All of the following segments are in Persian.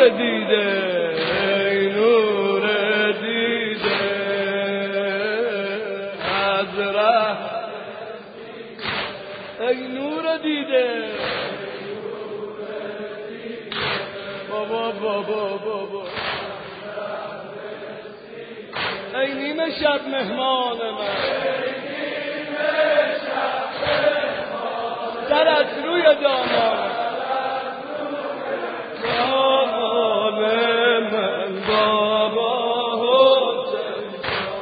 نور دیده ای نور دیده از ره ای نور دیده بابا بابا بابا ای نیمه شب مهمان من سر از روی دامان من بابا حسین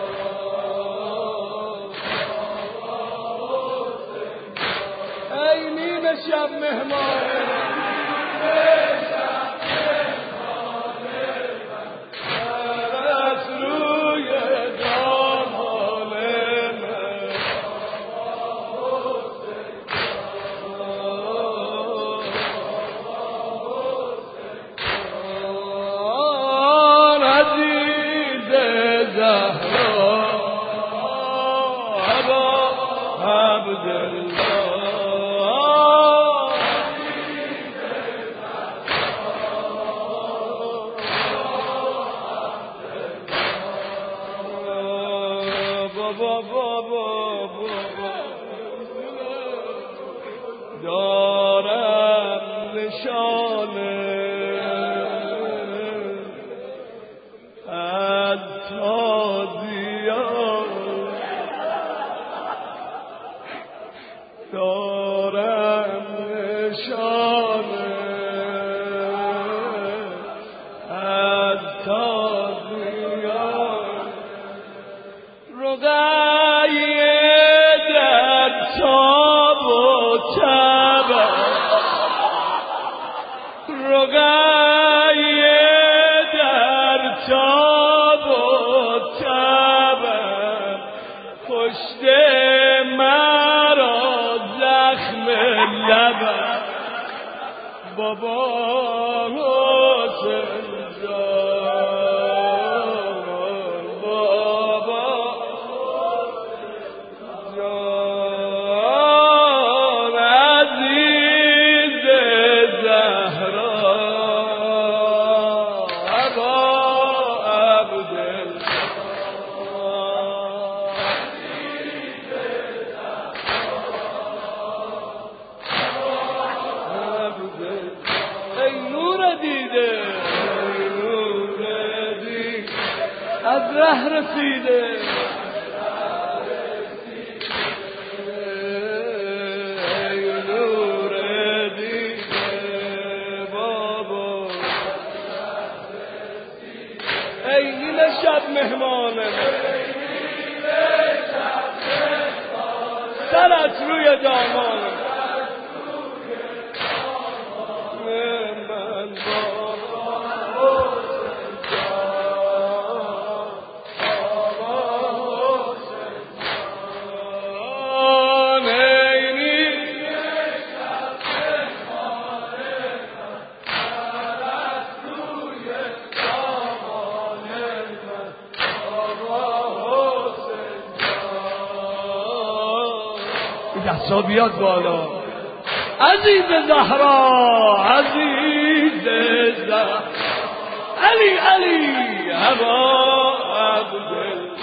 ای نیمه شب مهمان دارم نشانه از تازیان دارم نشانه از تازیان رقیه در تاب و تب رقیه در تاب و تب پشت مرا زخم لب بابا حسین جان بابا جان عزیز زهرا ابا عبدالله ای نور دیده ای نور دیده از ره رسیده ای نور دیده بابا ای نیمه شب مهمانه سرت روی دامانه دستا بیاد بالا عزیز زهرا عزیز زهرا علی علی ابا عبدالله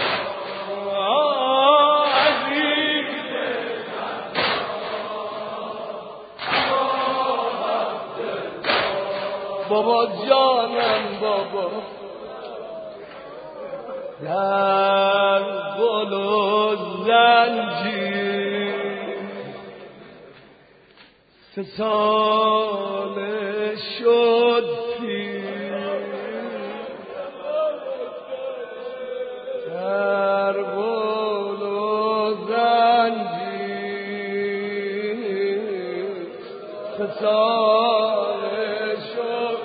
عزیز بابا جانم بابا در گل و زنجیر 3 ساله شد پیر در گل و زنجیر 3 ساله شد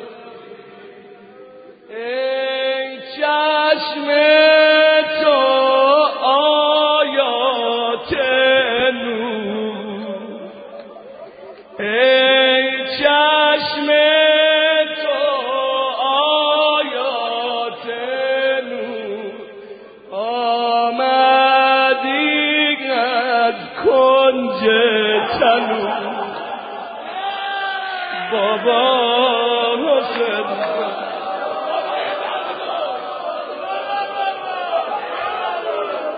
ای چشم تو آیات نور ای چشم تو آیات نور آمدی از کنج تنور بابا حسین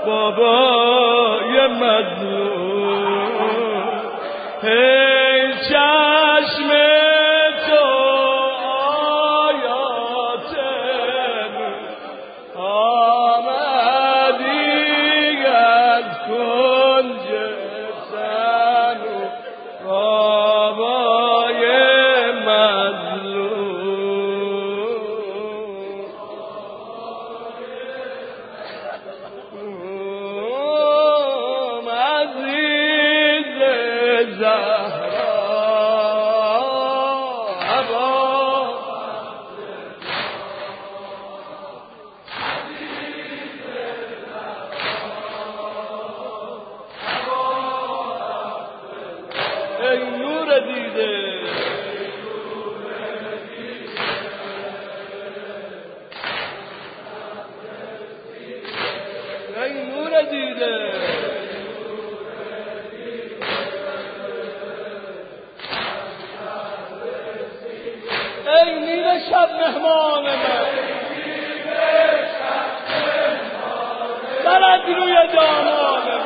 بابای مظلوم ای چشم تو آیات آمدی از کنج سن بابای مظلوم عزیز زهرا ای نور دیده ای نور دیده ای نیمه شب مهمان من سرت روی دامان من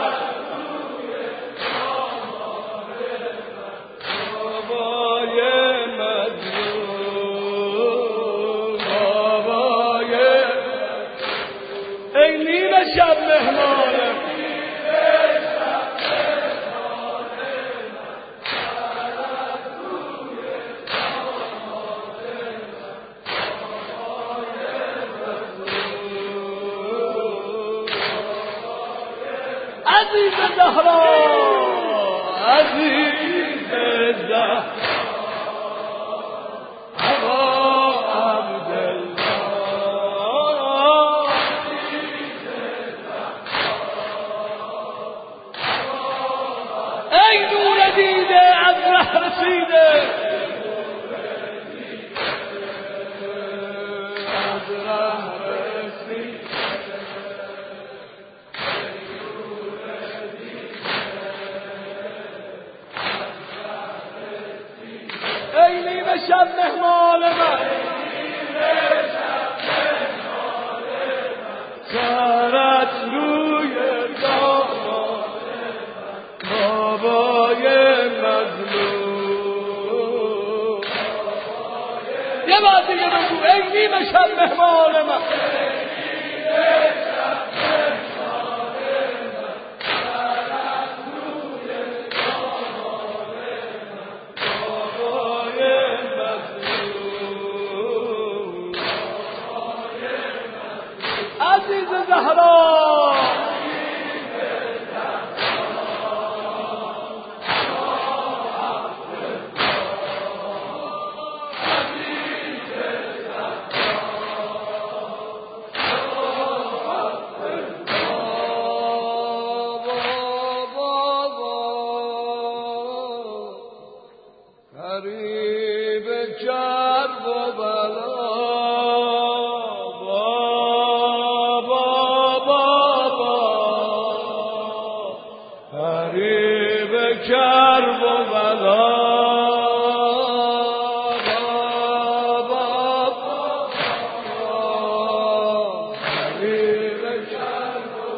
بابای مظلوم بابای ای نیمه شب مهمان من عزیز زهرا عزیز زهرا هوا عبدالله ای نور دیده از ره رسیده از ره رسیده ای نیمه شب مهمان من سرت روی دامان بابای مظلوم یه بار دیگه بگو ای نیمه شب مهمان من عزیز زهرا غریب کرب و بلا غریب کرب و بلا غریب کرب و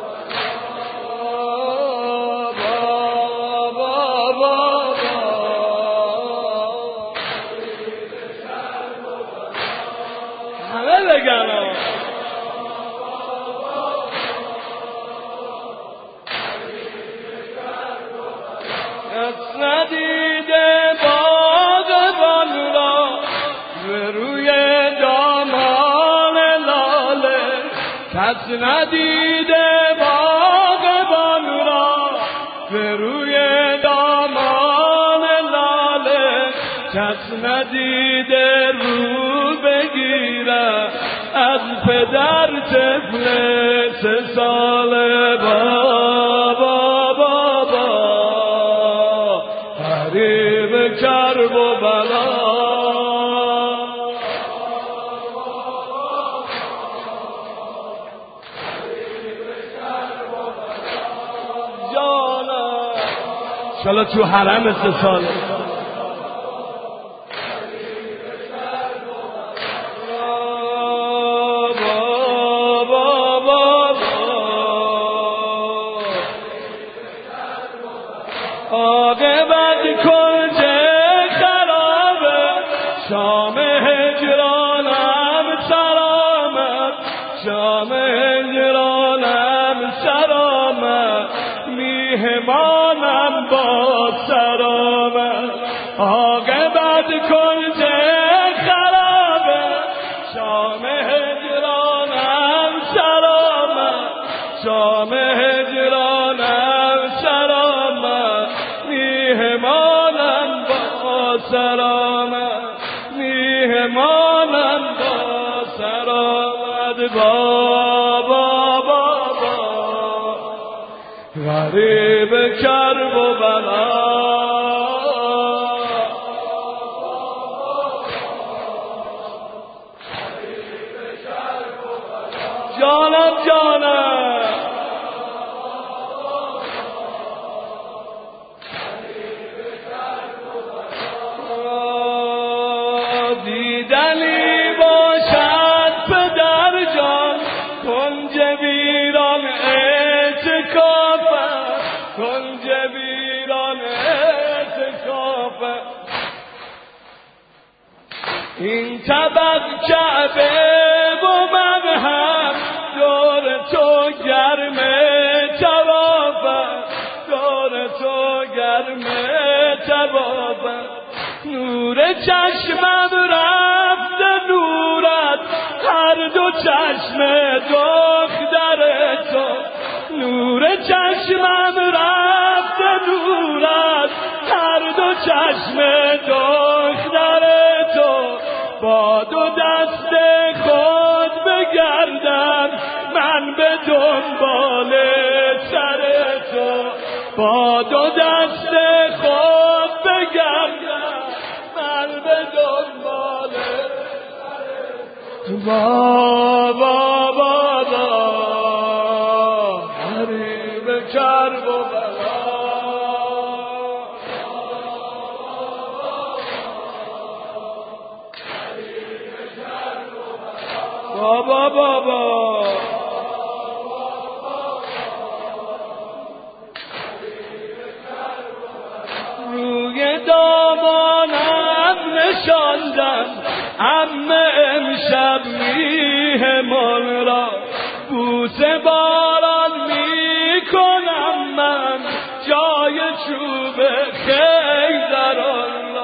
همه بگن ندیده باغبان را به روی دامان لاله کس ندیده باغبان را به روی دامان لاله کس ندیده رو بگیره از پدر طفل 3 ساله غریب کرب و بلا جانم شالا تو حرم 3 ساله عاقبت کنج خرابه، شام هجرانم سرآمد، شام هجرانم سرآمد، میهمانم با سرآمد. عاقبت کنج خرابه، شام هجرانم سرآمد، شام هجرانم سرآمد، میهمانم با سرآمد، میهمانم با سرآمد. بابا بابا غریب کرب و بلا، جانم جانم دیدنی باشد پدر جان، کنج ویران اعتکافه، کنج ویران اعتکافه. این طبق کعبه و من هم دور تو گرم طوافه، دور تو گرم طوافه. نور چشمم رفته نورت، هر دو چشم دختر تو، نور چشمم رفته نورت، هر دو چشم دختر تو. با دو دست خود بگردم من به دنبال سر تو، با دو دست خود بگردم من به دنبال سر تو. بابا بابا غریب کرب و بلا، بابا بابا روی دامانم نشاندم عمه امشب میهمان را، بوسه باران میکنم من جای چوب خیزران را.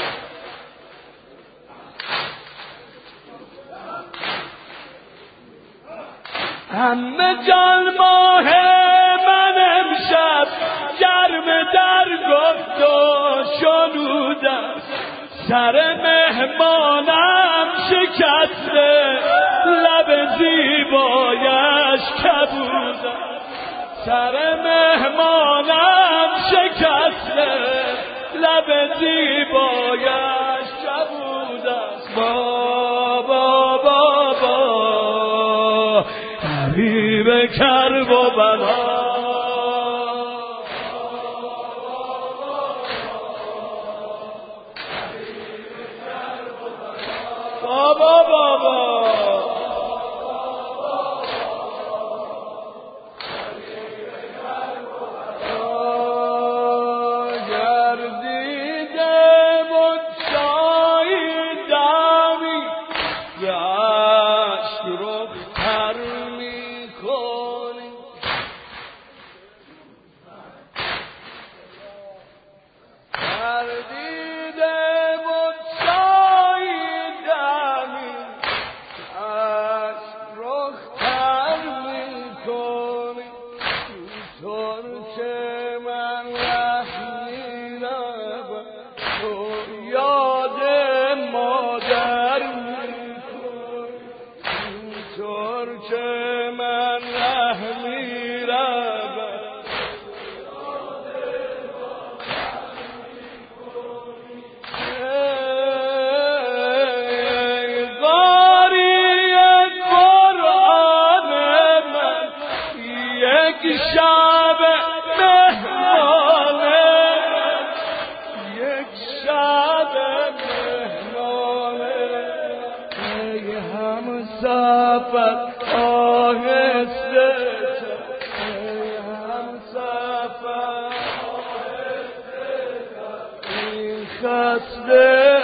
همه جان ماه من امشب گرم در گفت و شنودم، سر مهمانم شکسته لب زیبایش کبودم، سر مهمانم شکسته لب زیبایش کبودم. بابا بابا غریب کرب و بلا، بابا بابا گردیده مدشایی دمی گشت رختر میکنی، گردیده مدشایی دمی گشت رختر میکنی. ترک من رحمی رود تو یاد مادر میکنی، ترک من رحمی رود شب مهمانه، یک شب مهمانه. ای همسفر آهسته، ای همسفر آهسته، خسته